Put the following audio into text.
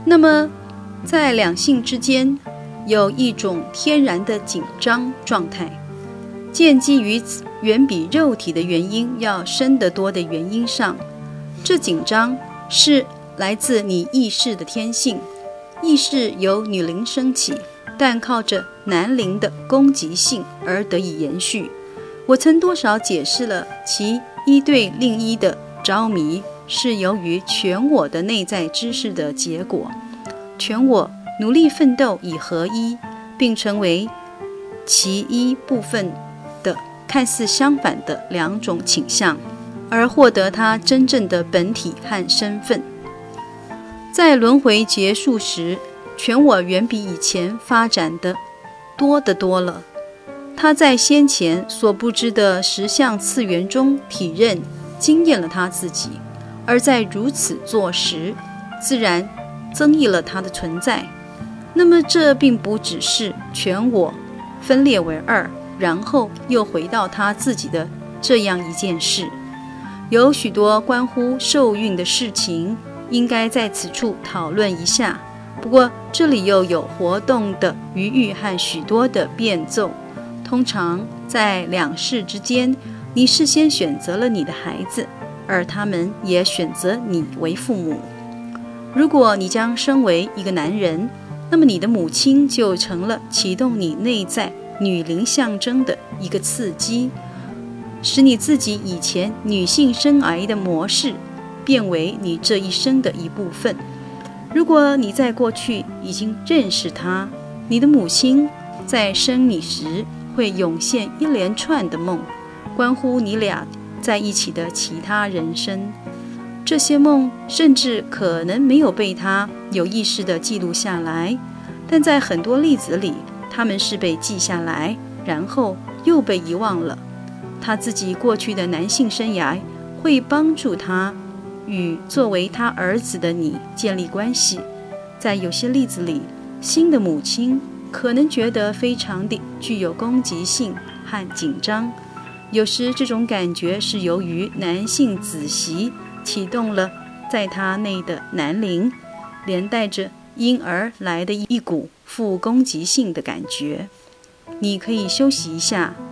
那么在两性之间有一种天然的紧张状态，建基于远比肉体的原因要深得多的原因上。这紧张是来自你意识的天性，意识由女灵升起，但靠着男灵的攻击性而得以延续。我曾多少解释了其一对另一的着迷是由于全我的内在知识的结果。全我努力奋斗以合一，并成为其一部分的看似相反的两种倾向，而获得它真正的本体和身份。在轮回结束时，全我远比以前发展的多得多了。他在先前所不知的实相次元中体认经验了他自己，而在如此做时，自然增益了他的存在。那么这并不只是全我分裂为二，然后又回到他自己的这样一件事。有许多关乎受孕的事情应该在此处讨论一下，不过这里又有活动的余裕和许多的变奏。通常在两世之间，你事先选择了你的孩子，而他们也选择你为父母。如果你将生为一个男人，那么你的母亲就成了启动你内在女灵象征的一个刺激，使你自己以前女性生涯的模式变为你这一生的一部分。如果你在过去已经认识她，你的母亲在生你时会涌现一连串的梦，关乎你俩在一起的其他人生。这些梦甚至可能没有被他有意识地记录下来，但在很多例子里，他们是被记下来，然后又被遗忘了。他自己过去的男性生涯会帮助他与作为他儿子的你建立关系。在有些例子里，新的母亲可能觉得非常的具有攻击性和紧张，有时这种感觉是由于男性子息启动了在他内的男灵，连带着因而来的一股负攻击性的感觉。你可以休息一下，